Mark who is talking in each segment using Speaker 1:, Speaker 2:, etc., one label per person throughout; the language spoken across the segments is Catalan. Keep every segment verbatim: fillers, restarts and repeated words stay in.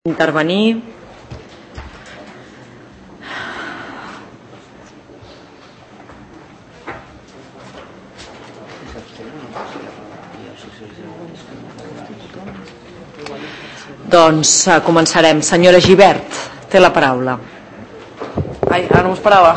Speaker 1: intervenir. Doncs uh, començarem. Senyora Gibert, té la paraula.
Speaker 2: Ai, ara no m'ho esperava.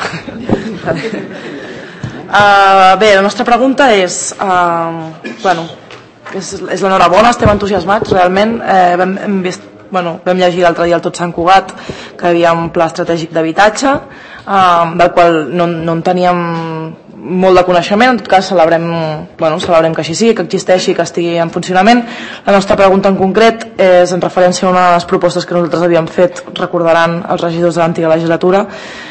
Speaker 2: uh, bé, la nostra pregunta és, uh, bueno, és, és l'enhorabona, estem entusiasmats, realment. Eh, vam, hem vist, bueno, vam llegir l'altre dia al Tot Sant Cugat que hi havia un pla estratègic d'habitatge, uh, del qual no, no en teníem molt de coneixement. En tot cas celebrem, bueno, celebrem que així sigui, que existeixi, que estigui en funcionament. La nostra pregunta en concret és en referència a una de les propostes que nosaltres havíem fet, recordaran els regidors de l'antiga legislatura,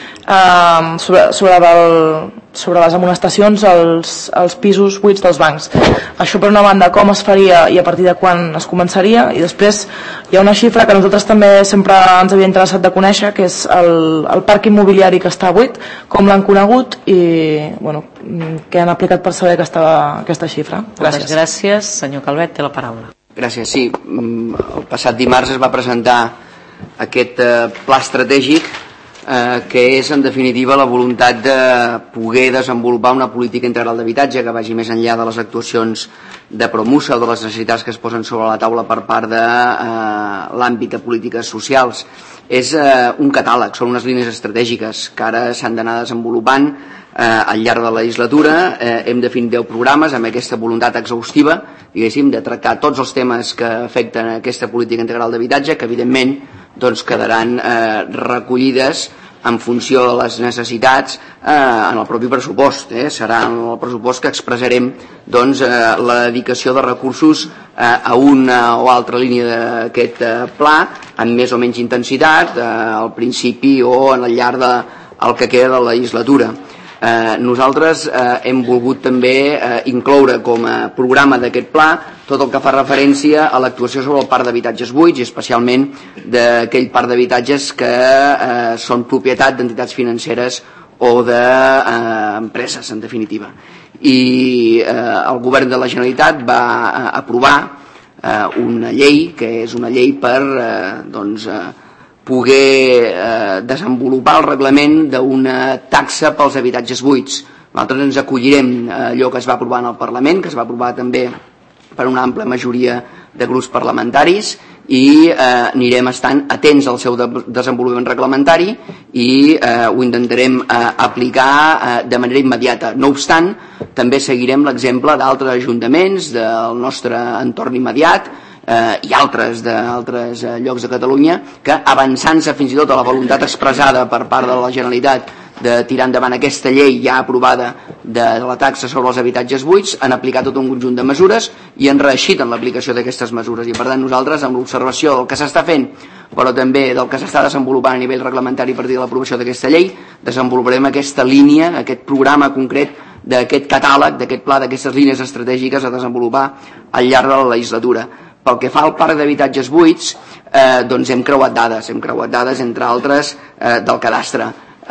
Speaker 2: eh, sobre, sobre, el, sobre les amonestacions als, als pisos buits dels bancs. Això per una banda, com es faria i a partir de quan es començaria, i després hi ha una xifra que a nosaltres també sempre ens havia interessat de conèixer, que és el, el parc immobiliari que està buit, com l'han conegut i bueno, què han aplicat per saber aquesta, aquesta xifra. Gràcies.
Speaker 1: Moltes gràcies. Senyor Calvet, té la paraula.
Speaker 3: Gràcies. Sí, el passat dimarts es va presentar aquest pla estratègic eh, que és en definitiva la voluntat de poder desenvolupar una política integral d'habitatge que vagi més enllà de les actuacions de Promusa o de les necessitats que es posen sobre la taula per part de eh, l'àmbit de polítiques socials. És eh, un catàleg, són unes línies estratègiques que ara s'han d'anar desenvolupant eh, al llarg de la legislatura. Eh, hem definit deu programes amb aquesta voluntat exhaustiva, diguéssim, de tractar tots els temes que afecten aquesta política integral d'habitatge, que evidentment doncs, quedaran eh, recollides en funció de les necessitats eh, en el propi pressupost. Eh? Serà en el pressupost que expressarem doncs, eh, la dedicació de recursos eh, a una o altra línia d'aquest eh, pla, amb més o menys intensitat, eh, al principi o en el llarg del que queda de la legislatura. Eh, nosaltres eh, hem volgut també eh, incloure com a programa d'aquest pla tot el que fa referència a l'actuació sobre el parc d'habitatges buits i especialment d'aquell parc d'habitatges que eh, són propietat d'entitats financeres o d'empreses, eh, en definitiva. I eh, el govern de la Generalitat va eh, aprovar eh, una llei, que és una llei per eh, doncs, eh, poder eh, desenvolupar el reglament d'una taxa pels habitatges buits. Nosaltres ens acollirem a allò que es va aprovar en el Parlament, que es va aprovar també per una ampla majoria de grups parlamentaris, i eh, anirem estant atents al seu de desenvolupament reglamentari i eh, ho intentarem eh, aplicar eh, de manera immediata. No obstant, també seguirem l'exemple d'altres ajuntaments del nostre entorn immediat eh, i altres d'altres eh, llocs de Catalunya que, avançant-se fins i tot a la voluntat expressada per part de la Generalitat de tirar endavant aquesta llei ja aprovada de la taxa sobre els habitatges buits, han aplicat tot un conjunt de mesures i han reeixit en l'aplicació d'aquestes mesures. I per tant nosaltres, amb l'observació del que s'està fent, però també del que s'està desenvolupant a nivell reglamentari a partir de l'aprovació d'aquesta llei, desenvoluparem aquesta línia, aquest programa concret d'aquest catàleg, d'aquest pla, d'aquestes línies estratègiques a desenvolupar al llarg de la legislatura. Pel que fa al parc d'habitatges buits, eh, doncs hem creuat dades, hem creuat dades, entre altres, eh, del cadastre.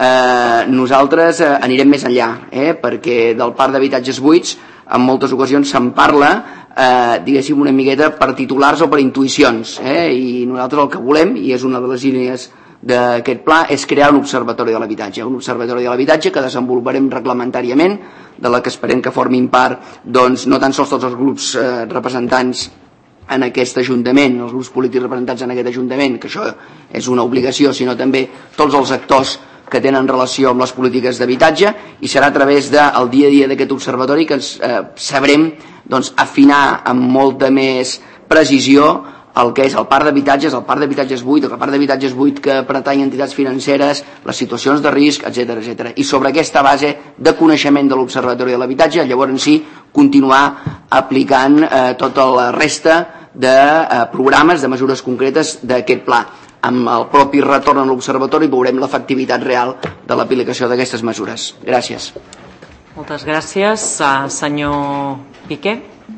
Speaker 3: Eh, nosaltres eh, anirem més enllà, eh, perquè del parc d'habitatges buits en moltes ocasions se'n parla, eh, diguéssim, una miqueta per titulars o per intuïcions, eh, i nosaltres el que volem, i és una de les línies d'aquest pla, és crear un observatori de l'habitatge, un observatori de l'habitatge que desenvoluparem reglamentàriament, de la que esperem que formin part doncs, no tan sols tots els grups eh, representants en aquest Ajuntament, els grups polítics representats en aquest Ajuntament, que això és una obligació, sinó també tots els actors que tenen relació amb les polítiques d'habitatge, i serà a través del dia a dia d'aquest observatori que ens eh, sabrem doncs, afinar amb molta més precisió el que és el parc d'habitatges, el parc d'habitatges buit, el parc d'habitatges buit que pertany a entitats financeres, les situacions de risc, etcètera, etcètera. I sobre aquesta base de coneixement de l'Observatori de l'Habitatge, llavors en si continuar aplicant eh, tota la resta de eh, programes, de mesures concretes d'aquest pla. Amb el propi retorn a l'Observatori veurem l'efectivitat real de l'aplicació d'aquestes mesures. Gràcies.
Speaker 1: Moltes gràcies. Uh, senyor Piqué.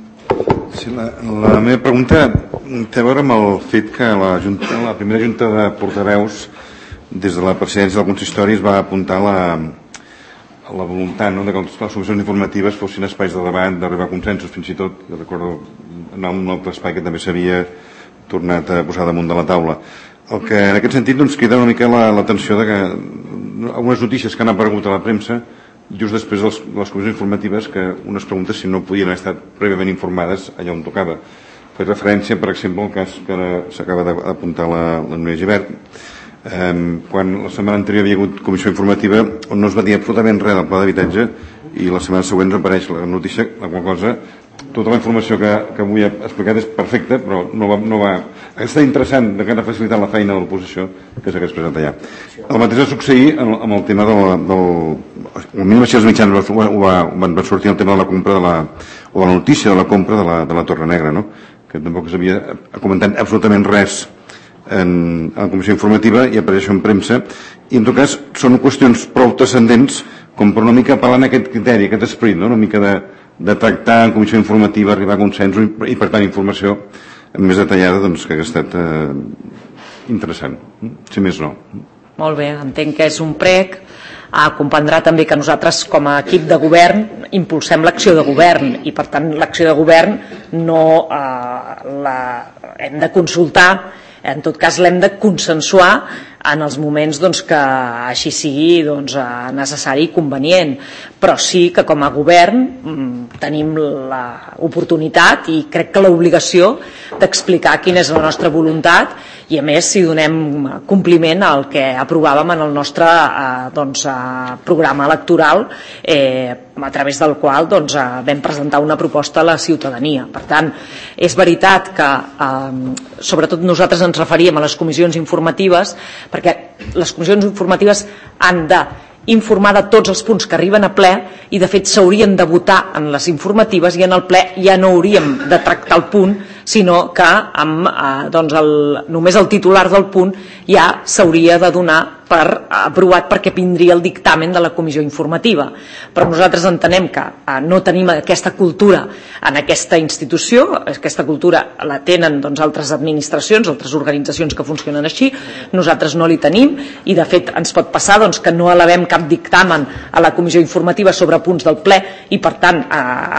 Speaker 4: Sí, la, la meva pregunta té a veure amb el fet que la, junta, la primera junta de portaveus des de la presidència del consistori es va apuntar la, la voluntat, no, de que les comissions informatives fossin espais de debat, d'arribar a consensos, fins i tot, jo recordo en un altre espai que també s'havia tornat a posar damunt de la taula. el que en aquest sentit doncs, queda una mica l'atenció de que algunes notícies que han aparegut a la premsa just després de les, les comissions informatives, que unes preguntes si no podien haver estat prèviament informades allà on tocava. Faig referència, per exemple, al cas que s'acaba d'apuntar la, la Núria Gibert, eh, quan la setmana anterior hi havia hagut comissió informativa on no es va dir absolutament res del pla d'habitatge i la setmana següent apareix la notícia, la qual cosa tota la informació que, que avui he explicat és perfecta, però no va, no va... Està interessant de cara a facilitar la feina de l'oposició que s'ha expressat allà. El mateix va succeir amb el tema del... del el mínim així els mitjans ho va, ho va, va sortir el tema de la compra de la, o de la notícia de la compra de la, de la Torre Negra, no? Que tampoc s'havia comentat absolutament res en, en la comissió informativa i apareix en premsa, i en tot cas són qüestions prou transcendents com per una mica parlar en aquest criteri, aquest esperit, no? Una mica de de tractar en comissió informativa, arribar a consensos i, per tant, informació més detallada doncs, que ha estat eh, interessant, si més no.
Speaker 1: Molt bé, entenc que és un prec. Ah, comprendrà també que nosaltres, com a equip de govern, impulsem l'acció de govern i, per tant, l'acció de govern no eh, la hem de consultar, en tot cas l'hem de consensuar en els moments doncs, que així sigui doncs, necessari i convenient, però sí que com a govern tenim l'oportunitat i crec que l'obligació d'explicar quina és la nostra voluntat i a més si donem compliment al que aprovàvem en el nostre eh, doncs, eh, programa electoral eh, a través del qual doncs, eh, vam presentar una proposta a la ciutadania. Per tant, és veritat que eh, sobretot nosaltres ens referíem a les comissions informatives perquè les comissions informatives han de informar de tots els punts que arriben a ple i de fet s'haurien de votar en les informatives i en el ple ja no hauríem de tractar el punt sinó que amb, eh, doncs el, només el titular del punt ja s'hauria de donar per aprovat perquè vindria el dictamen de la comissió informativa. Però nosaltres entenem que eh, no tenim aquesta cultura en aquesta institució, aquesta cultura la tenen doncs, altres administracions, altres organitzacions que funcionen així, nosaltres no li tenim i de fet ens pot passar doncs, que no elevem cap dictamen a la comissió informativa sobre punts del ple i per tant eh,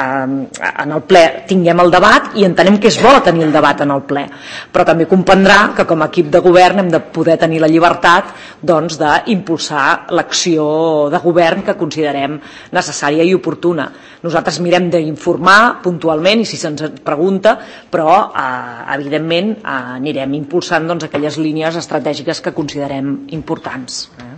Speaker 1: eh, en el ple tinguem el debat i entenem que és bo tenir el debat en el ple, però també comprendrà que com a equip de govern hem de poder tenir la llibertat doncs, d'impulsar l'acció de govern que considerem necessària i oportuna. Nosaltres mirem d'informar puntualment i si se'ns pregunta, però eh, evidentment eh, anirem impulsant doncs, aquelles línies estratègiques que considerem importants. Eh?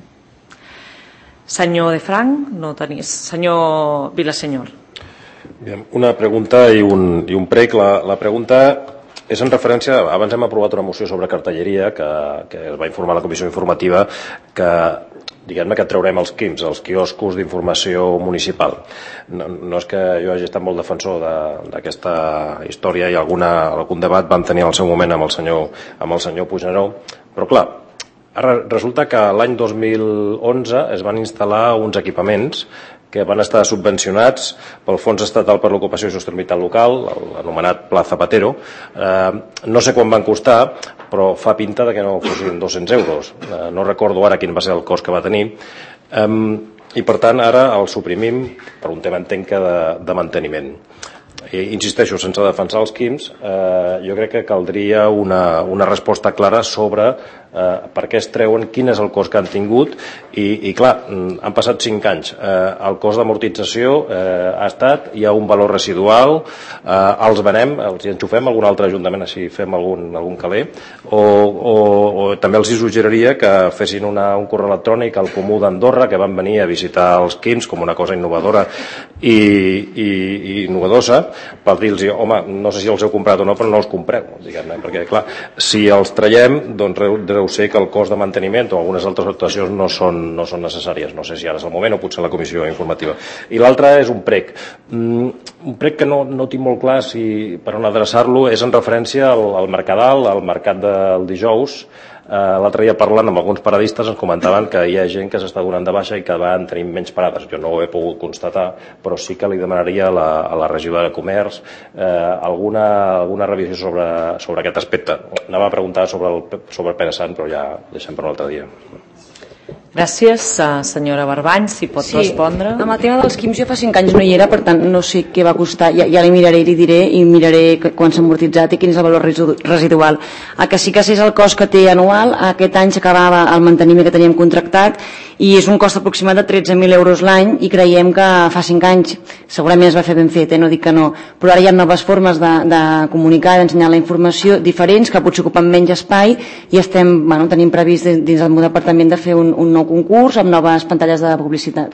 Speaker 1: Senyor De Franc, no tenis. Senyor Vilasenyor.
Speaker 5: Bien, una pregunta i un, i un prec. La, la pregunta és en referència, abans hem aprovat una moció sobre cartelleria que, que es va informar a la comissió informativa que diguem-ne que traurem els quins, els quioscos d'informació municipal. No, no és que jo hagi estat molt defensor d'aquesta de, història i alguna, algun debat vam tenir al seu moment amb el senyor, amb el senyor Puigneró, però clar, ara resulta que l'any dos mil onze es van instal·lar uns equipaments que van estar subvencionats pel Fons Estatal per l'Ocupació i Sostenibilitat Local, l'anomenat Pla Zapatero. Eh, no sé quan van costar, però fa pinta de que no fossin dos-cents euros. Eh, no recordo ara quin va ser el cost que va tenir. Eh, I per tant ara el suprimim per un tema entenc que de, de manteniment. I, insisteixo, sense defensar els quims, eh, jo crec que caldria una, una resposta clara sobre eh, per què es treuen, quin és el cost que han tingut i, i clar, han passat cinc anys. Eh, el cost d'amortització eh, ha estat, hi ha un valor residual, eh, els venem, els hi enxufem a algun altre ajuntament, així fem algun, algun caler, o, o, o també els hi suggeriria que fessin una, un correu electrònic al Comú d'Andorra, que van venir a visitar els quims com una cosa innovadora i, i, i innovadosa, per dir-los, home, no sé si els heu comprat o no, però no els compreu, diguem-ne, perquè, clar, si els traiem, doncs deu ser que el cost de manteniment o algunes altres actuacions no són, no són necessàries. No sé si ara és el moment o potser la comissió informativa. I l'altre és un prec. Mm, un prec que no, no tinc molt clar si per on adreçar-lo és en referència al, al Mercadal, al mercat del dijous. Uh, l'altre dia parlant amb alguns paradistes ens comentaven que hi ha gent que s'està donant de baixa i que van tenir menys parades. Jo no ho he pogut constatar, però sí que li demanaria a la, a la regidora de Comerç uh, alguna, alguna revisió sobre, sobre aquest aspecte. Anava a preguntar sobre el, sobre el Pere Sant, però ja deixem per un altre dia.
Speaker 1: Gràcies, senyora Barbany, si pot
Speaker 6: sí,
Speaker 1: respondre.
Speaker 6: Amb el tema dels quims jo fa cinc anys no hi era, per tant no sé què va costar, ja, ja li miraré i li diré i miraré quan s'ha amortitzat i quin és el valor residual. El que sí que sé és el cost que té anual, aquest any s'acabava el manteniment que teníem contractat i és un cost aproximat de tretze mil euros l'any i creiem que fa cinc anys segurament es va fer ben fet, eh? No dic que no, però ara hi ha noves formes de, de comunicar i d'ensenyar la informació diferents que potser ocupen menys espai i estem, bueno, tenim previst dins del meu departament de fer un, un nou concurs amb noves pantalles de publicitat.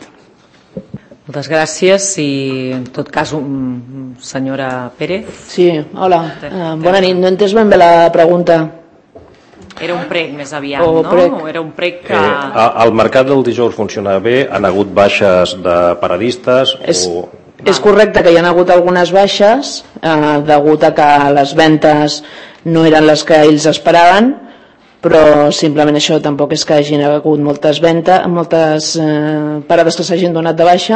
Speaker 1: Moltes gràcies i en tot cas senyora Pérez.
Speaker 7: Sí, hola, uh, bona nit, no he entès ben bé la pregunta.
Speaker 1: Era un prec més aviat,
Speaker 7: o
Speaker 1: no?
Speaker 7: Prec.
Speaker 1: Era un prec que...
Speaker 5: Eh, el mercat del dijous funciona bé, han hagut baixes de paradistes
Speaker 7: és,
Speaker 5: o...
Speaker 7: És correcte que hi ha hagut algunes baixes eh, degut a que les ventes no eren les que ells esperaven, però simplement això tampoc és que hagin hagut moltes ventes, moltes eh, parades que s'hagin donat de baixa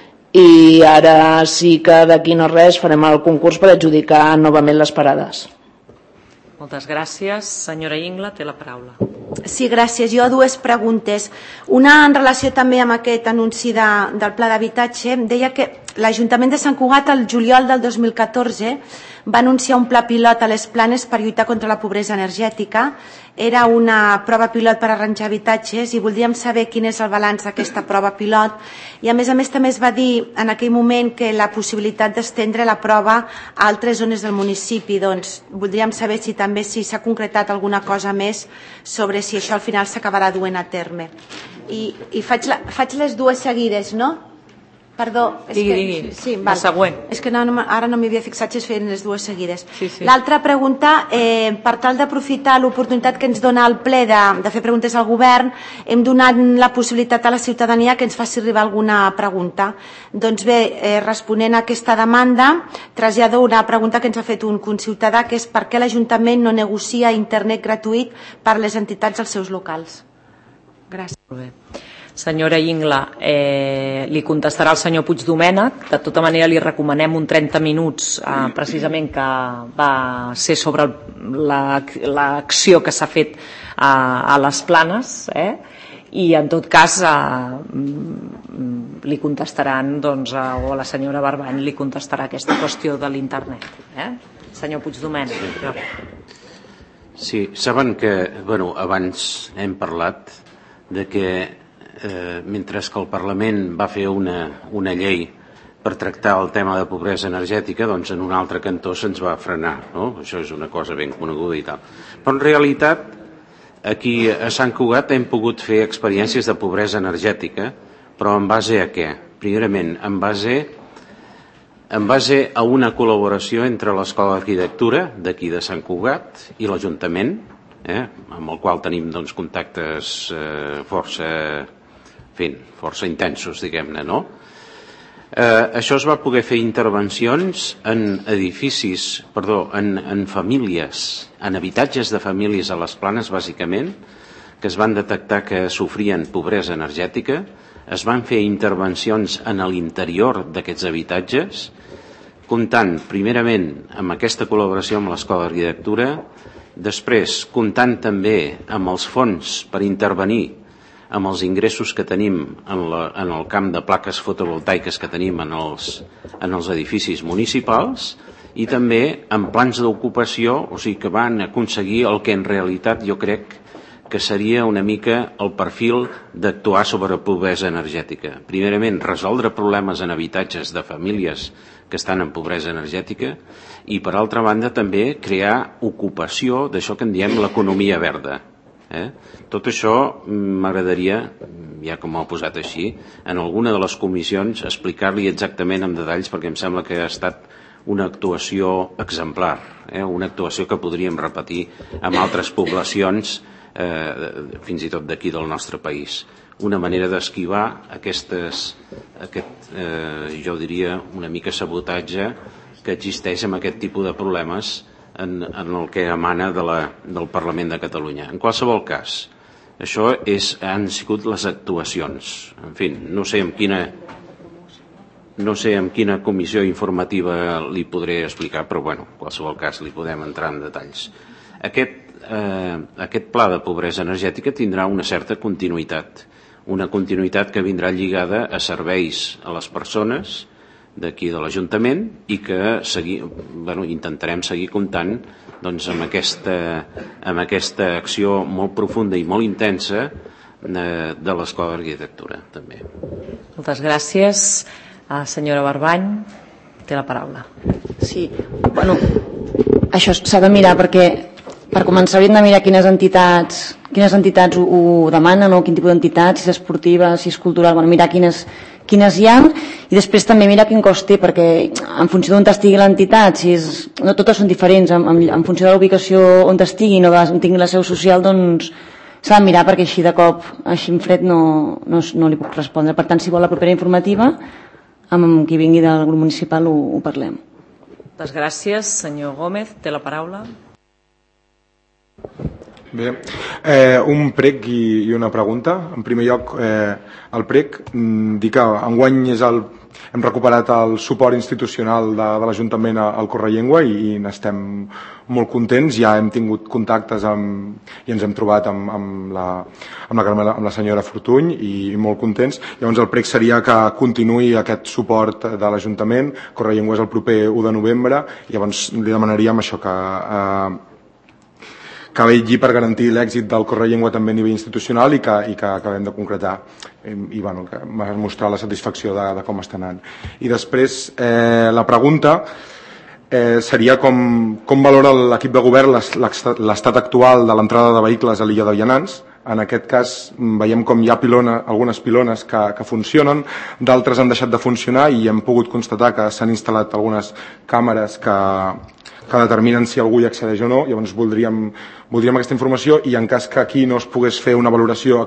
Speaker 7: i ara sí que d'aquí no res farem el concurs per adjudicar novament les parades.
Speaker 1: Moltes gràcies. Senyora Ingla, té la paraula.
Speaker 8: Sí, gràcies. Jo dues preguntes. Una en relació també amb aquest anunci de, del pla d'habitatge. Deia que l'Ajuntament de Sant Cugat el juliol del dos mil catorze va anunciar un pla pilot a les Planes per lluitar contra la pobresa energètica. Era una prova pilot per arranjar habitatges i voldríem saber quin és el balanç d'aquesta prova pilot. I a més a més també es va dir en aquell moment que la possibilitat d'estendre la prova a altres zones del municipi. Doncs voldríem saber si també si s'ha concretat alguna cosa més sobre si això al final s'acabarà duent a terme. I, i faig, la, faig les dues seguides, no? Perdó, és
Speaker 1: digui,
Speaker 8: que,
Speaker 1: digui.
Speaker 8: Sí,
Speaker 1: la següent.
Speaker 8: És que no, no, ara no m'hi havia fixat si es feien les dues seguides.
Speaker 1: Sí, sí.
Speaker 8: L'altra pregunta, eh, per tal d'aprofitar l'oportunitat que ens dona el ple de, de fer preguntes al govern, hem donat la possibilitat a la ciutadania que ens faci arribar alguna pregunta. Doncs bé, eh, responent a aquesta demanda, trasllado una pregunta que ens ha fet un conciutadà, que és per què l'Ajuntament no negocia internet gratuït per a les entitats als seus locals. Gràcies.
Speaker 1: Molt bé. Senyora Ingla, eh, li contestarà el senyor Puigdomènech. De tota manera li recomanem un trenta minuts eh, precisament que va ser sobre l'acció la, que s'ha fet a, a les Planes, eh? I en tot cas eh, li contestaran, doncs, o a la senyora Barbany li contestarà aquesta qüestió de l'internet. Eh? Senyor Puigdomènech.
Speaker 9: Sí, saben que, bueno, abans hem parlat de que Eh, mentre que el Parlament va fer una, una llei per tractar el tema de pobresa energètica, doncs en un altre cantó se'ns va frenar, no? Això és una cosa ben coneguda i tal. Però en realitat aquí a Sant Cugat hem pogut fer experiències de pobresa energètica, però en base a què? Primerament, en base, en base a una col·laboració entre l'Escola d'Arquitectura d'aquí de Sant Cugat i l'Ajuntament, eh, amb el qual tenim doncs, contactes eh, força fent, força intensos, diguem-ne, no? Eh, això es va poder fer intervencions en edificis, perdó, en, en famílies, en habitatges de famílies a les Planes, bàsicament, que es van detectar que sofrien pobresa energètica, es van fer intervencions en l'interior d'aquests habitatges, comptant primerament amb aquesta col·laboració amb l'Escola d'Arquitectura, després comptant també amb els fons per intervenir amb els ingressos que tenim en, la, en el camp de plaques fotovoltaiques que tenim en els, en els edificis municipals i també amb plans d'ocupació, o sigui que van aconseguir el que en realitat jo crec que seria una mica el perfil d'actuar sobre pobresa energètica. Primerament, resoldre problemes en habitatges de famílies que estan en pobresa energètica i, per altra banda, també crear ocupació d'això que en diem l'economia verda. Eh? Tot això m'agradaria, ja com ho he posat així, en alguna de les comissions explicar-li exactament amb detalls perquè em sembla que ha estat una actuació exemplar, eh? Una actuació que podríem repetir amb altres poblacions, eh, fins i tot d'aquí del nostre país. Una manera d'esquivar aquestes, aquest, eh, jo diria, una mica sabotatge que existeix amb aquest tipus de problemes en, en el que emana de la, del Parlament de Catalunya. En qualsevol cas, això és, han sigut les actuacions. En fi, no sé amb quina, no sé amb quina comissió informativa li podré explicar, però bueno, en qualsevol cas li podem entrar en detalls. Aquest, eh, aquest pla de pobresa energètica tindrà una certa continuïtat. una continuïtat que vindrà lligada a serveis a les persones d'aquí de l'Ajuntament i que segui, bueno, intentarem seguir comptant doncs, amb, aquesta, amb aquesta acció molt profunda i molt intensa de, de l'Escola d'Arquitectura també.
Speaker 1: Moltes gràcies. Uh, senyora Barbany, té la paraula.
Speaker 6: Sí, bueno, això s'ha de mirar perquè per començar hauríem de mirar quines entitats quines entitats ho, ho demanen o quin tipus d'entitats, si és esportiva, si és cultural, bueno, mirar quines, quines hi ha i després també mirar quin cost té, perquè en funció d'on estigui l'entitat, si és, no totes són diferents, en, en, en funció de la ubicació on estigui, no on tingui la seu social, doncs s'ha de mirar perquè així de cop, així en fred no, no, no li puc respondre. Per tant, si vol la propera informativa, amb qui vingui del grup municipal ho, ho parlem.
Speaker 1: Moltes gràcies. Senyor Gómez, té la paraula.
Speaker 10: Bé, eh, un prec i, i una pregunta. En primer lloc, eh, el prec, dir que enguany és el, hem recuperat el suport institucional de, de l'Ajuntament al Correllengua i, i n'estem molt contents. Ja hem tingut contactes amb, i ens hem trobat amb, amb, la, amb, la, amb la senyora Fortuny i, i molt contents. Llavors el prec seria que continuï aquest suport de l'Ajuntament. Correllengua és el proper u de novembre. Llavors li demanaríem això que... Eh, que vetlli per garantir l'èxit del Correllengua també a nivell institucional i que, i que acabem de concretar i, i bueno, que mostrar la satisfacció de, de com està anant. I després eh, la pregunta eh, seria com, com valora l'equip de govern l'estat actual de l'entrada de vehicles a l'illa de Vianants. En aquest cas veiem com hi ha pilona, algunes pilones que, que funcionen, d'altres han deixat de funcionar i hem pogut constatar que s'han instal·lat algunes càmeres que que determinen si algú hi accedeix o no. Llavors voldríem, voldríem aquesta informació i en cas que aquí no es pogués fer una valoració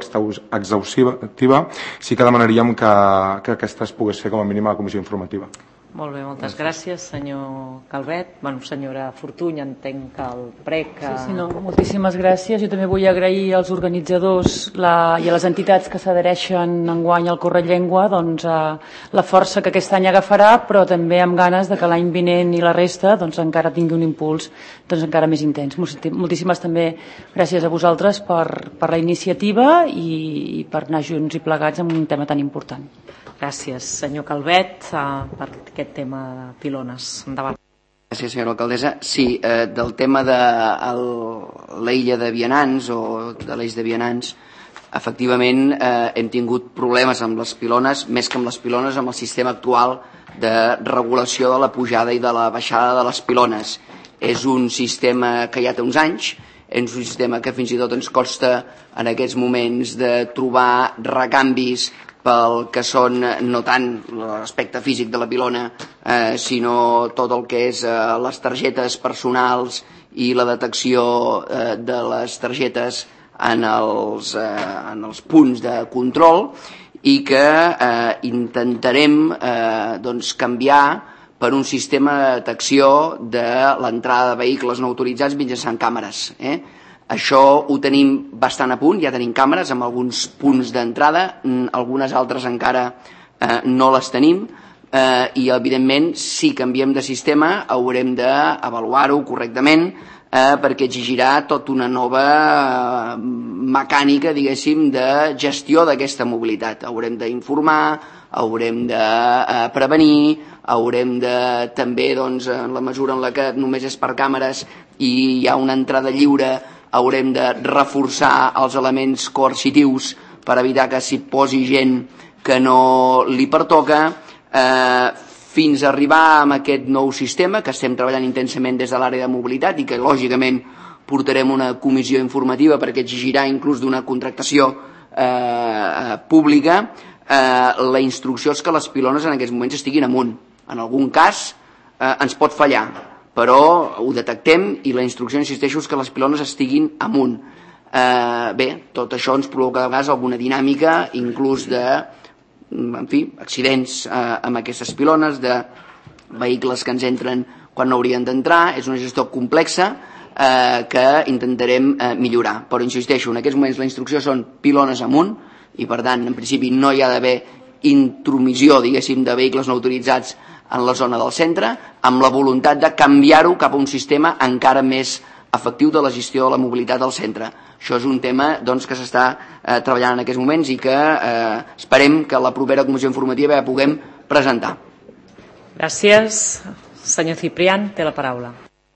Speaker 10: exhaustiva, sí que demanaríem que, que aquesta es pogués fer com a mínim a la comissió informativa.
Speaker 1: Molt bé, moltes gràcies, senyor Calvet. Bueno, senyora Fortuny, entenc que el prec... Que...
Speaker 11: Sí, sí, no, moltíssimes gràcies. Jo també vull agrair als organitzadors la, i a les entitats que s'adhereixen enguany al Correllengua doncs, a la força que aquest any agafarà, però també amb ganes de que l'any vinent i la resta doncs, encara tingui un impuls doncs, encara més intens. Moltíssimes també gràcies a vosaltres per, per la iniciativa i, i per anar junts i plegats en un tema tan important.
Speaker 1: Gràcies, senyor Calvet, per aquest tema de pilones. Endavant.
Speaker 3: Gràcies, senyora alcaldessa. Sí, eh, del tema de el, l'illa de Vianants o de l'eix de Vianants, efectivament eh, hem tingut problemes amb les pilones, més que amb les pilones, amb el sistema actual de regulació de la pujada i de la baixada de les pilones. És un sistema que ja té uns anys, és un sistema que fins i tot ens costa en aquests moments de trobar recanvis pel que són no tant l'aspecte físic de la pilona, eh, sinó tot el que és eh, les targetes personals i la detecció eh, de les targetes en els, eh, en els punts de control i que eh, intentarem eh, doncs canviar per un sistema de detecció de l'entrada de vehicles no autoritzats mitjançant càmeres. Eh? Això ho tenim bastant a punt, ja tenim càmeres amb alguns punts d'entrada, algunes altres encara eh, no les tenim eh, i evidentment si canviem de sistema haurem d'avaluar-ho correctament eh, perquè exigirà tota una nova eh, mecànica, diguéssim, de gestió d'aquesta mobilitat. Haurem d'informar, haurem de eh, prevenir, haurem de també, doncs, en la mesura en la que només és per càmeres i hi ha una entrada lliure, haurem de reforçar els elements coercitius per evitar que s'hi posi gent que no li pertoca, eh, fins a arribar amb aquest nou sistema que estem treballant intensament des de l'àrea de mobilitat i que lògicament portarem una comissió informativa perquè exigirà inclús d'una contractació eh, pública. Eh, la instrucció és que les pilones en aquests moments estiguin amunt. En algun cas eh, ens pot fallar, però ho detectem i la instrucció, insisteixo, és que les pilones estiguin amunt. Eh, bé, tot això ens provoca de vegades alguna dinàmica, inclús de, en fi, accidents eh, amb aquestes pilones, de vehicles que ens entren quan no haurien d'entrar. És una gestió complexa eh, que intentarem eh, millorar. Però insisteixo, en aquests moments la instrucció són pilones amunt i per tant, en principi, no hi ha d'haver intromissió, diguéssim, de vehicles no autoritzats en la zona del centre, amb la voluntat de canviar-ho cap a un sistema encara més efectiu de la gestió de la mobilitat al centre. Això és un tema doncs, que s'està eh, treballant en aquests moments i que eh, esperem que la propera comissió informativa ja puguem presentar.
Speaker 1: Gràcies. Senyor Ciprián, té la paraula.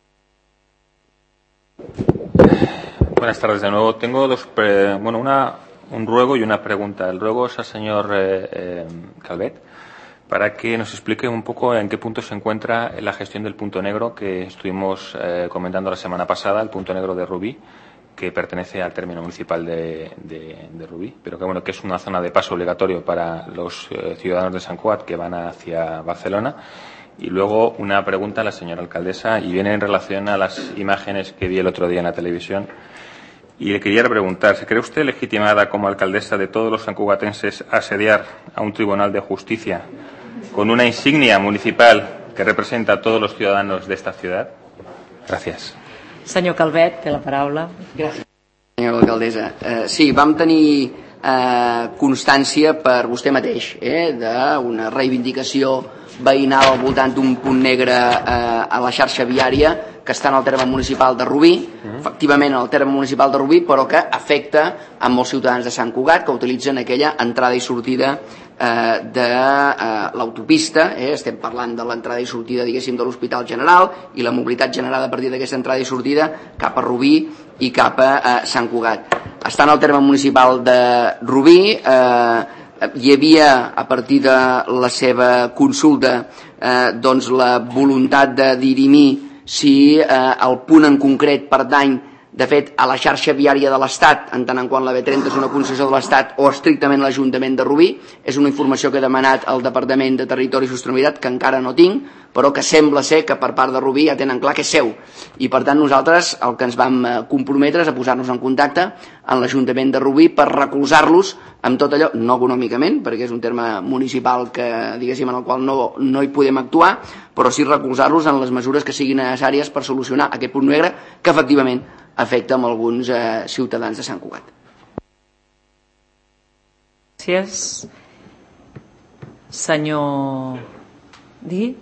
Speaker 12: Buenas tardes de nuevo. Tengo dos, eh, bueno, una, un ruego y una pregunta. El ruego es al señor eh, eh, Calvet para que nos explique un poco en qué punto se encuentra la gestión del punto negro que estuvimos eh, comentando la semana pasada, el punto negro de Rubí, que pertenece al término municipal de, de, de Rubí, pero que bueno que es una zona de paso obligatorio para los eh, ciudadanos de Sant Cugat que van hacia Barcelona. Y luego una pregunta a la señora alcaldesa y viene en relación a las imágenes que vi el otro día en la televisión. Y le quería preguntar, ¿se cree usted legitimada como alcaldesa de todos los sancugatenses a asediar a un tribunal de justicia con una insignia municipal que representa a todos los ciudadanos de esta ciudad? Gracias.
Speaker 1: Senyor Calvet, té la paraula.
Speaker 3: Gràcies. Senyora alcaldessa, eh, sí, vam tenir eh, constància per vostè mateix eh, d'una reivindicació veïnal al voltant d'un punt negre eh, a la xarxa viària que està en el terme municipal de Rubí, mm. efectivament en el terme municipal de Rubí, però que afecta a molts ciutadans de Sant Cugat que utilitzen aquella entrada i sortida eh, de eh, l'autopista, eh, estem parlant de l'entrada i sortida, diguéssim, de l'Hospital General i la mobilitat generada a partir d'aquesta entrada i sortida cap a Rubí i cap a eh, Sant Cugat. Està en el terme municipal de Rubí, eh, hi havia, a partir de la seva consulta, eh, doncs la voluntat de dirimir si eh, el punt en concret pertany, de fet, a la xarxa viària de l'Estat, en tant en quant la B trenta és una concessió de l'Estat o estrictament l'Ajuntament de Rubí. És una informació que he demanat al Departament de Territori i Sostenibilitat, que encara no tinc, però que sembla ser que per part de Rubí ja tenen clar que és seu. I per tant nosaltres el que ens vam comprometre és a posar-nos en contacte amb l'Ajuntament de Rubí per recolzar-los amb tot allò, no econòmicament, perquè és un terme municipal que, diguéssim, en el qual no, no hi podem actuar, però sí recolzar-los en les mesures que siguin necessàries per solucionar aquest punt negre que efectivament afecta amb alguns eh, ciutadans de Sant Cugat.
Speaker 1: Gràcies. Senyor... Digui?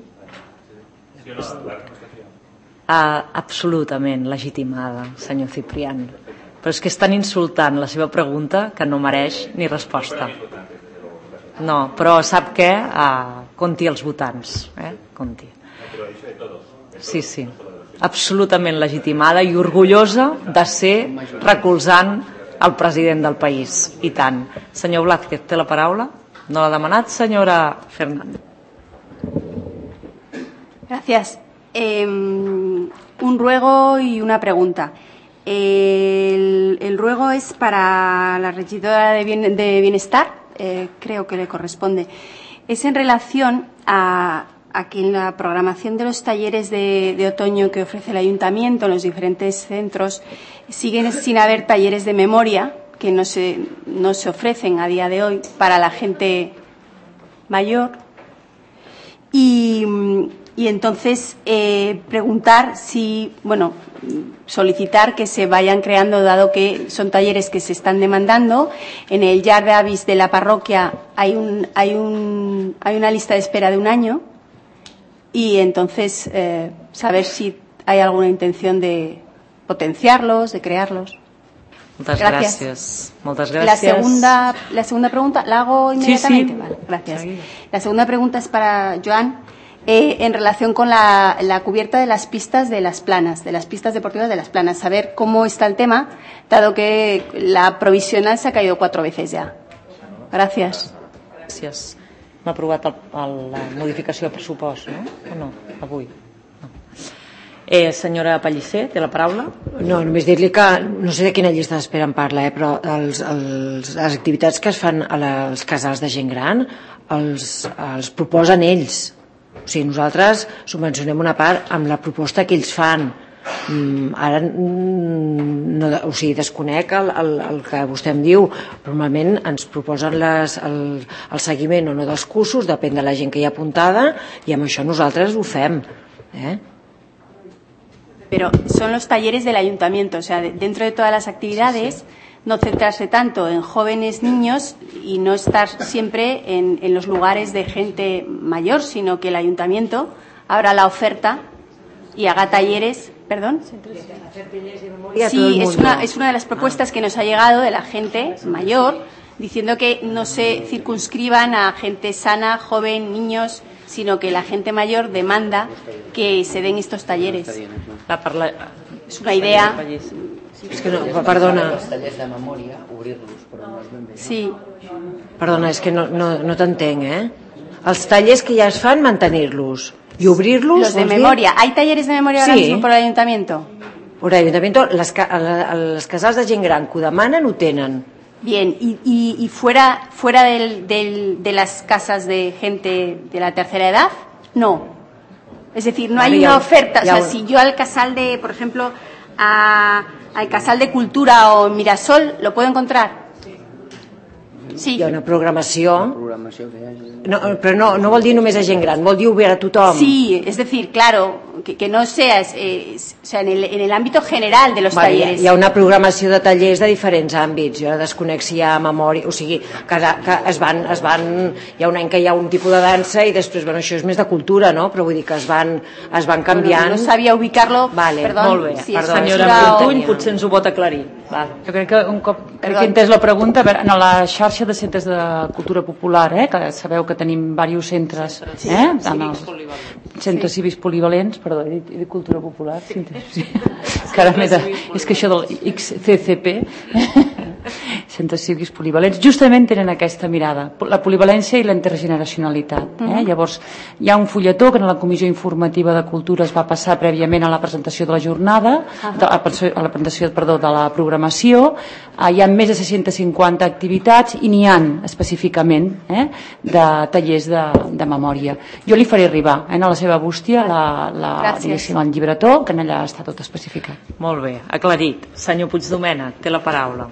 Speaker 1: Ah, absolutament legitimada, senyor Ciprián. Però és que és tan insultant la seva pregunta que no mereix ni resposta. No, però sap què? Ah, compti els votants. Eh? Compti. Sí, sí. Absolutament legitimada i orgullosa de ser recolzant el president del país. I tant. Senyor Blázquez, té la paraula? No l'ha demanat, senyora Fernández.
Speaker 13: Gracias. Eh, un ruego y una pregunta. El, el ruego es para la regidora de, bien, de Bienestar, eh, creo que le corresponde. Es en relación a, a que en la programación de los talleres de, de otoño que ofrece el Ayuntamiento en los diferentes centros siguen sin haber talleres de memoria que no se, no se ofrecen a día de hoy para la gente mayor. Y... Y entonces eh, preguntar si, bueno, solicitar que se vayan creando, dado que son talleres que se están demandando. En el Yard de Avis de la parroquia hay, un, hay, un, hay una lista de espera de un año y entonces eh, saber si hay alguna intención de potenciarlos, de crearlos.
Speaker 1: Muchas gracias. gracias. Muchas gracias.
Speaker 13: La segunda, la segunda pregunta la hago inmediatamente.
Speaker 1: Sí, sí.
Speaker 13: Vale, gracias. La segunda pregunta es para Joan. Eh, en relación con la, la cubierta de las pistas de las planas, de las pistas deportivas de las planas, saber cómo está el tema, dado que la provisional se ha caído cuatro veces ya. Gracias.
Speaker 1: Gràcies. M'ha aprovat el, el, la modificació de pressupost, no? O no? Avui? No. Eh, senyora Pellicer, té la paraula?
Speaker 6: No, només dir-li que no sé de quina llista d'espera en parla, eh, però els, els, les activitats que es fan als casals de gent gran els, els proposen ells. O sigui, nosaltres subvencionem una part amb la proposta que ells fan. Mm, ara no, o sigui, desconec el, el, el que vostè em diu. Normalment ens proposen les, el, el seguiment o no dels cursos, depèn de la gent que hi ha apuntada, i amb això nosaltres ho fem. ¿Eh?
Speaker 13: Pero son los talleres del ayuntamiento, o sea, dentro de todas las actividades, sí, sí. No centrarse tanto en jóvenes niños y no estar siempre en, en los lugares de gente mayor, sino que el ayuntamiento abra la oferta y haga talleres ¿Perdón? Sí, es una, es una de las propuestas que nos ha llegado de la gente mayor, diciendo que no se circunscriban a gente sana, joven, niños, sino que la gente mayor demanda que se den estos talleres.
Speaker 1: La parla...
Speaker 13: Es una idea...
Speaker 14: És que no, perdona.
Speaker 3: Els tallers de memòria, obrir-los, però no és ben bé.
Speaker 13: Sí.
Speaker 14: Perdona, és que no, no, no t'entenc, eh? Els tallers que ja es fan, mantenir-los. I obrir-los...
Speaker 13: Los de memoria. ¿Hay talleres de memoria ahora mismo por el ayuntamiento?
Speaker 14: Por el ayuntamiento, les, les casals de gent gran que ho demanen ho tenen.
Speaker 13: Bien, y, y, y fuera, fuera del, del, de las casas de gente de la tercera edad, no. Es decir, no
Speaker 14: vale,
Speaker 13: hay
Speaker 14: ya,
Speaker 13: una oferta.
Speaker 14: ya,
Speaker 13: o sea, si yo al casal de, por ejemplo, a, al casal de Cultura o Mirasol, ¿lo puedo encontrar? Sí.
Speaker 14: Hi ha una programació, no, però no, no vol dir només a gent gran, vol dir obert a tothom.
Speaker 13: Sí, es decir, claro, que, que no sea, eh, o sea en, el, en el ámbito general de los
Speaker 14: vale,
Speaker 13: talleres.
Speaker 14: Hi ha una programació de tallers de diferents àmbits, jo desconec si hi ha memòria, o sigui, que, que es, van, es van, hi ha un any que hi ha un tipus de dansa i després, bueno, això és més de cultura, no? Però vull dir que es van, es van canviant.
Speaker 13: Bueno, no sabia ubicarlo,
Speaker 14: vale,
Speaker 13: perdón.
Speaker 1: Molt bé,
Speaker 13: si
Speaker 1: perdó, senyora Fortuny, potser ens ho pot aclarir. Val. Jo crec que un cop crec que he entès la pregunta, a veure, en la xarxa de centres de cultura popular, eh, que sabeu que tenim diversos centres, eh, cívics polivalents. Centres cívics polivalents, perdó, he dit, he dit cultura popular, sí, sí. Cara més de, és que això del X C C P, centres cívics polivalents, justament tenen aquesta mirada, la polivalència i la intergeneracionalitat. Eh? Llavors, hi ha un fulletó que en la Comissió Informativa de Cultura es va passar prèviament a la presentació de la jornada, a la presentació, perdó, de la programació. Hi ha més de sis-centes cinquanta activitats i n'hi ha específicament eh, de tallers de, de memòria. Jo li faré arribar eh, a la seva bústia la, la, el llibretó, que en allà està tot especificat. Molt bé, aclarit. Senyor Puigdomènech, té la paraula.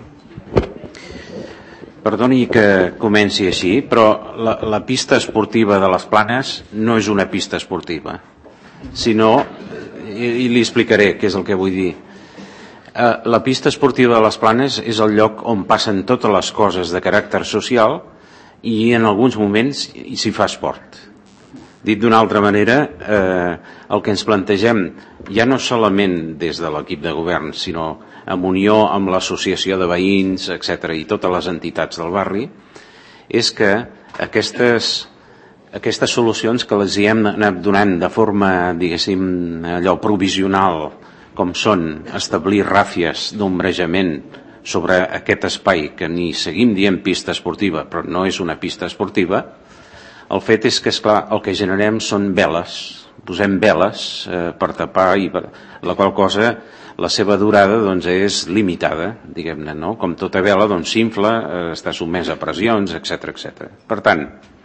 Speaker 9: Perdoni que comenci així, però la, la pista esportiva de les Planes no és una pista esportiva, sinó, i, i li explicaré què és el que vull dir. Eh, la pista esportiva de les Planes és el lloc on passen totes les coses de caràcter social i en alguns moments s'hi fa esport. Dit d'una altra manera, eh, el que ens plantegem, ja no solament des de l'equip de govern, sinó en unió amb l'associació de veïns, etcètera, i totes les entitats del barri, és que aquestes, aquestes solucions que les hi hem anat donant de forma, diguéssim, allò provisional, com són establir ràfies d'ombrejament sobre aquest espai que ni seguim dient pista esportiva, però no és una pista esportiva, el fet és que, esclar, el que generem són veles, posem veles eh, per tapar, i per, la qual cosa la seva durada doncs, és limitada, diguem-ne, no? Com tota vela doncs, s'infla, eh, està sotmesa a pressions, etcètera, etcètera. Per tant,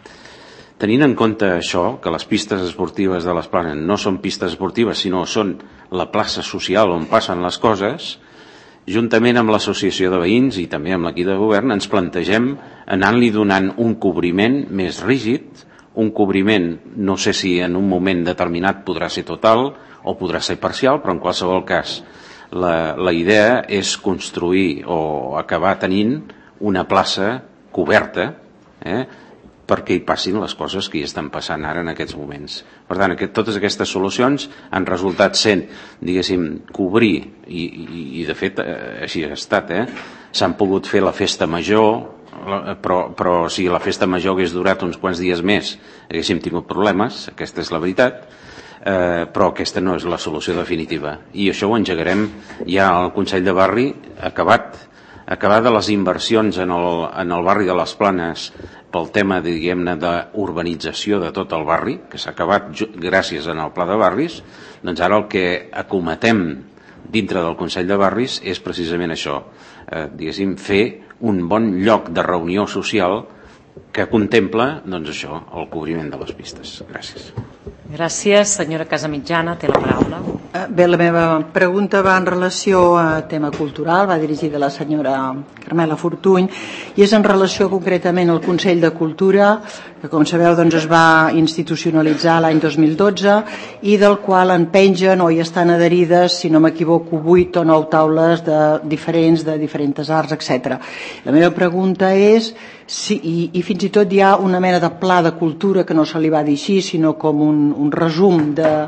Speaker 9: tenint en compte això, que les pistes esportives de les Planes no són pistes esportives, sinó són la plaça social on passen les coses, juntament amb l'associació de veïns i també amb l'equip de govern, ens plantegem anant-li donant un cobriment més rígid, un cobriment, no sé si en un moment determinat podrà ser total o podrà ser parcial, però en qualsevol cas la, la idea és construir o acabar tenint una plaça coberta, eh, perquè hi passin les coses que hi estan passant ara en aquests moments. Per tant, aquest, totes aquestes solucions han resultat sent, diguéssim, cobrir, i, i, i de fet eh, així ha estat, eh? S'han pogut fer la festa major, però, però si la festa major hagués durat uns quants dies més haguéssim tingut problemes, aquesta és la veritat, eh, però aquesta no és la solució definitiva. I això ho engegarem ja al Consell de Barri acabat, acabat de les inversions en el, en el barri de les Planes pel tema, diguem-ne, d'urbanització de tot el barri, que s'ha acabat gràcies al Pla de Barris, doncs ara el que acometem dintre del Consell de Barris és precisament això, eh, diguéssim, fer un bon lloc de reunió social que contempla, doncs això, el cobriment de les pistes. Gràcies.
Speaker 1: Gràcies. Senyora Casamitjana, té la paraula.
Speaker 15: Bé, la meva pregunta va en relació a tema cultural, va dirigida a la senyora Carmela Fortuny, i és en relació concretament al Consell de Cultura, que com sabeu doncs, es va institucionalitzar l'any dos mil dotze i del qual en pengen o hi estan adherides, si no m'equivoco, vuit o nou taules de diferents, de diferents arts, etcètera. La meva pregunta és si, i, i fins i tot hi ha una mena de pla de cultura que no se li va dir així, sinó com un, un resum de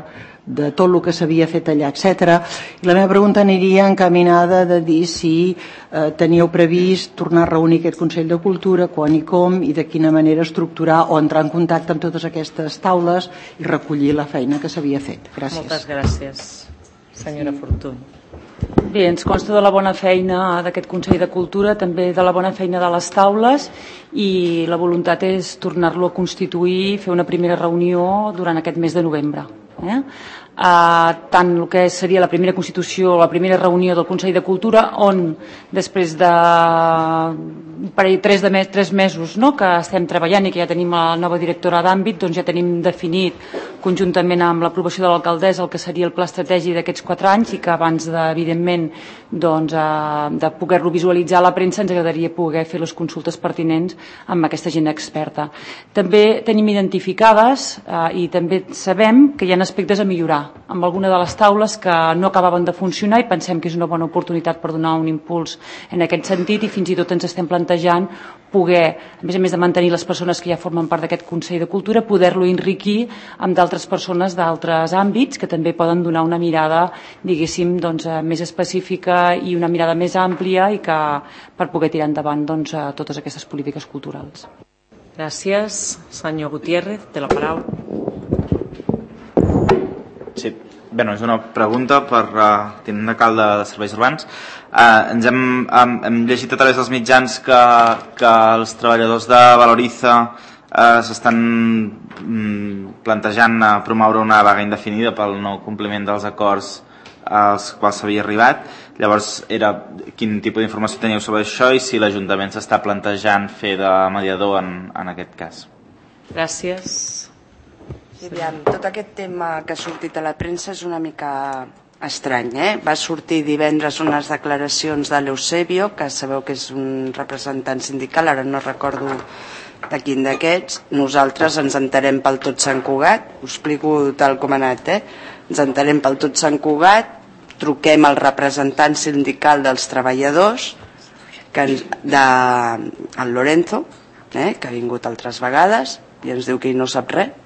Speaker 15: de tot el que s'havia fet allà, etcètera. I la meva pregunta aniria encaminada de dir si eh, teníeu previst tornar a reunir aquest Consell de Cultura, quan i com, i de quina manera estructurar o entrar en contacte amb totes aquestes taules i recollir la feina que s'havia fet. Gràcies.
Speaker 1: Moltes gràcies, senyora Fortuny.
Speaker 11: Bé, ens consta de la bona feina d'aquest Consell de Cultura, també de la bona feina de les taules, i la voluntat és tornar-lo a constituir, fer una primera reunió durant aquest mes de novembre. Eh? Uh, tant el que seria la primera constitució, la primera reunió del Consell de Cultura, on després de tres, de mes, tres mesos no, que estem treballant i que ja tenim la nova directora d'àmbit, doncs ja tenim definit conjuntament amb l'aprovació de l'alcaldessa el que seria el pla estratègic d'aquests quatre anys, i que abans de, evidentment, doncs, uh, de poder-lo visualitzar a la premsa ens agradaria poder fer les consultes pertinents amb aquesta gent experta. També tenim identificades uh, i també sabem que hi ha aspectes a millorar amb alguna de les taules que no acabaven de funcionar, i pensem que és una bona oportunitat per donar un impuls en aquest sentit, i fins i tot ens estem plantejant poder, a més a més de mantenir les persones que ja formen part d'aquest Consell de Cultura, poder-lo enriquir amb d'altres persones d'altres àmbits que també poden donar una mirada, diguéssim, doncs, més específica i una mirada més àmplia, i que per poder tirar endavant doncs, totes aquestes polítiques culturals.
Speaker 1: Gràcies. Senyor Gutiérrez, té la paraula.
Speaker 16: Sí, bé, és una pregunta per uh, tinent d'alcalde de Serveis Urbans. Uh, ens hem, um, hem llegit a través dels mitjans que, que els treballadors de Valoriza uh, s'estan um, plantejant a promoure una vaga indefinida pel no compliment dels acords als quals s'havia arribat. Llavors, era quin tipus d'informació teníeu sobre això i si l'Ajuntament s'està plantejant fer de mediador en, en aquest cas.
Speaker 1: Gràcies.
Speaker 17: Sí, aviam, tot aquest tema que ha sortit a la premsa és una mica estrany. Eh? Va sortir divendres unes declaracions de l'Eusebio, que sabeu que és un representant sindical, ara no recordo de quin d'aquests. Nosaltres ens enterem pel tot Sant Cugat, us explico tal com ha anat, eh? Ens enterem pel tot Sant Cugat, truquem al representant sindical dels treballadors, que ens, de, el Lorenzo, eh? que ha vingut altres vegades, i ens diu que ell no sap res,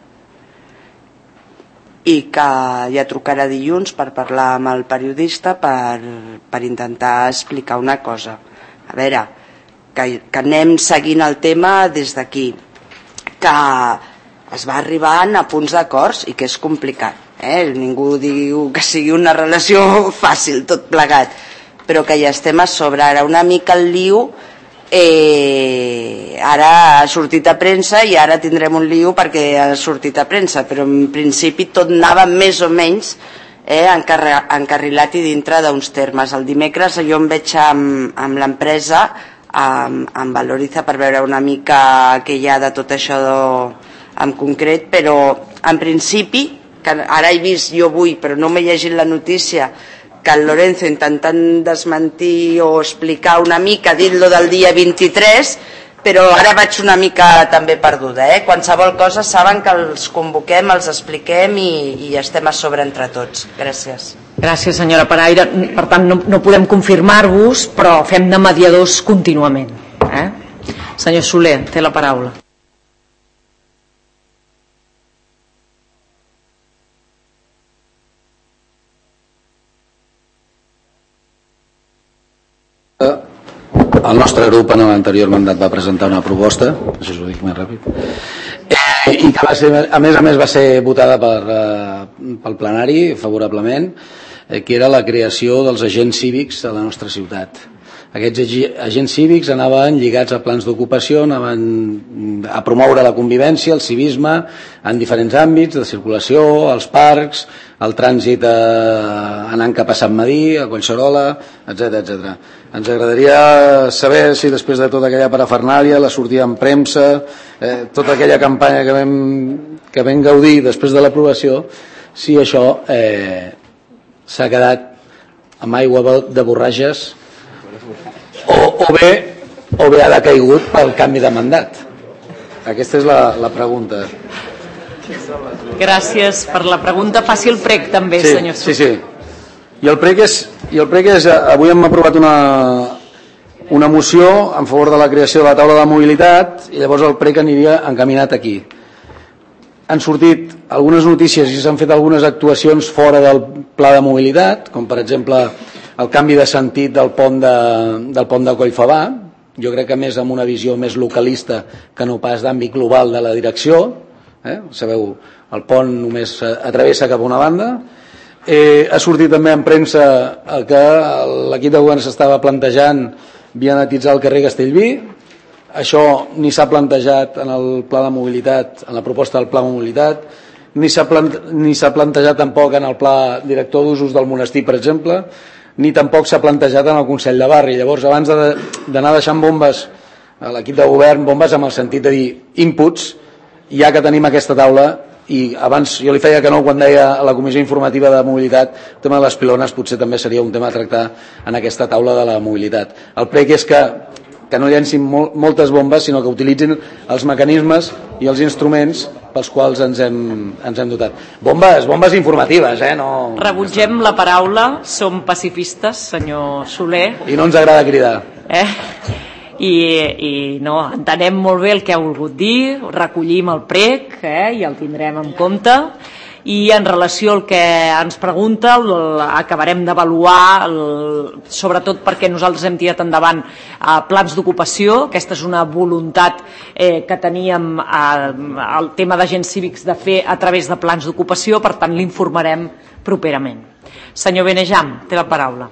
Speaker 17: i que ja trucarà dilluns per parlar amb el periodista per, per intentar explicar una cosa. A veure, que, que anem seguint el tema des d'aquí, que es va arribant a punts d'acords i que és complicat. Eh? Ningú diu que sigui una relació fàcil, tot plegat, però que ja estem a sobre. Ara una mica el liu, Eh, ara ha sortit a premsa i ara tindrem un liu perquè ha sortit a premsa, però en principi tot anava més o menys eh, encarrilat i dintre d'uns termes. El dimecres jo em veig amb, amb l'empresa, amb, amb Valoriza, per veure una mica què hi ha de tot això de, en concret, però en principi, que ara he vist jo avui però no m'he llegit la notícia, que el Lorenzo intentant desmentir o explicar una mica, dir-lo del dia vint-i-tres, però ara vaig una mica també perduda. Eh? Qualsevol cosa saben que els convoquem, els expliquem i, i estem a sobre entre tots. Gràcies.
Speaker 1: Gràcies, senyora Paraire. Per tant, no, no podem confirmar-vos, però fem de mediadors contínuament. Eh? Senyor Soler, té la paraula.
Speaker 18: El nostre grup en l'anterior mandat va presentar una proposta, això us ho dic més ràpid, eh, i que va ser, a més a més va ser votada per, eh, pel plenari favorablement, eh, que era la creació dels agents cívics a la nostra ciutat. Aquests agents cívics anaven lligats a plans d'ocupació, anaven a promoure la convivència, el civisme, en diferents àmbits, de circulació, als parcs, el trànsit eh, anant cap a Sant Madí, a Collserola, etcètera, etcètera. Ens agradaria saber si després de tota aquella parafernàlia, la sortida en premsa, eh, tota aquella campanya que vam, que vam gaudir després de l'aprovació, si això eh, s'ha quedat amb aigua de borratges o, o, bé, o bé ha decaigut pel canvi de mandat. Aquesta és la, la pregunta.
Speaker 1: Gràcies per la pregunta. Faci el prec també,
Speaker 18: sí,
Speaker 1: senyor
Speaker 18: Sí, sí. I el prec és, i el prec és avui hem aprovat una, una moció en favor de la creació de la taula de mobilitat i llavors el prec aniria encaminat aquí. han sortit algunes notícies i s'han fet algunes actuacions fora del pla de mobilitat, com per exemple el canvi de sentit del pont de, del pont de Collfabà, jo crec que més amb una visió més localista que no pas d'àmbit global de la direcció. Eh? Sabeu, el pont només atravessa cap a una banda. Eh, ha sortit també en premsa que l'equip de govern s'estava plantejant vianetitzar el carrer Castellví. Això ni s'ha plantejat en el pla de mobilitat, en la proposta del pla de mobilitat, ni s'ha plante, ni s'ha plantejat tampoc en el pla director d'usos del monestir, per exemple, ni tampoc s'ha plantejat en el Consell de Barri. Llavors, abans d'anar deixant bombes a l'equip de govern, bombes amb el sentit de dir inputs, ja que tenim aquesta taula, i abans jo li feia que no quan deia a la Comissió Informativa de Mobilitat, el tema de les pilones potser també seria un tema a tractar en aquesta taula de la mobilitat. El prec és que, que no llencin mol, moltes bombes, sinó que utilitzin els mecanismes i els instruments pels quals ens hem, ens hem dotat. Bombes, bombes informatives, eh? No...
Speaker 1: Rebutgem la paraula, som pacifistes, senyor Soler.
Speaker 18: I no ens agrada cridar.
Speaker 1: Eh? I, i no, entenem molt bé el que ha volgut dir, recollim el prec, eh? I el tindrem en compte. I en relació al que ens pregunta, el, acabarem d'avaluar, sobretot perquè nosaltres hem tirat endavant eh, plans d'ocupació. Aquesta és una voluntat eh, que teníem eh, el tema d'agents cívics de fer a través de plans d'ocupació, per tant l'informarem properament. Senyor Benejam, té la paraula.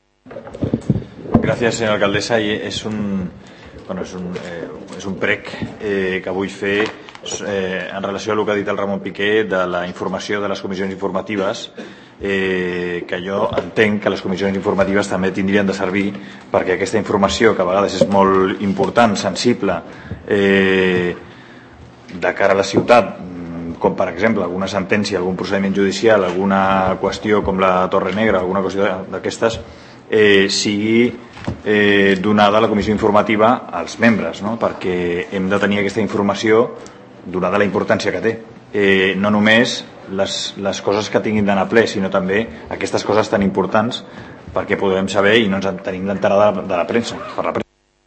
Speaker 19: Gràcies, senyora alcaldessa. I és un, bueno, és un, eh, és un prec eh, que vull fer Eh, en relació al que ha dit el Ramon Piqué de la informació de les comissions informatives, eh, que jo entenc que les comissions informatives també tindrien de servir perquè aquesta informació, que a vegades és molt important, sensible, eh, de cara a la ciutat, com per exemple alguna sentència, algun procediment judicial, alguna qüestió com la Torre Negra, alguna qüestió d'aquestes, eh, sigui eh, donada a la comissió informativa als membres, no? Perquè hem de tenir aquesta informació donada la importància que té. Eh, no només les, les coses que tinguin d'anar ple, sinó també aquestes coses tan importants perquè podem saber i no ens en tenim d'enterar de, de la premsa, per la premsa.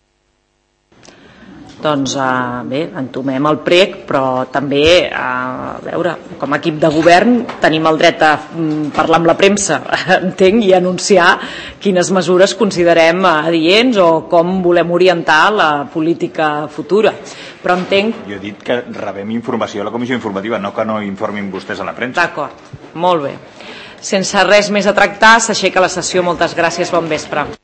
Speaker 1: Doncs eh, bé, entomem el prec, però també, eh, a veure, com a equip de govern tenim el dret a mm, parlar amb la premsa, entenc, i anunciar quines mesures considerem adients o com volem orientar la política futura. Però entenc...
Speaker 19: Jo he dit que rebem informació a la comissió informativa, no que no informin vostès a la premsa.
Speaker 1: D'acord, molt bé. Sense res més a tractar, s'aixeca la sessió. Moltes gràcies, bon vespre.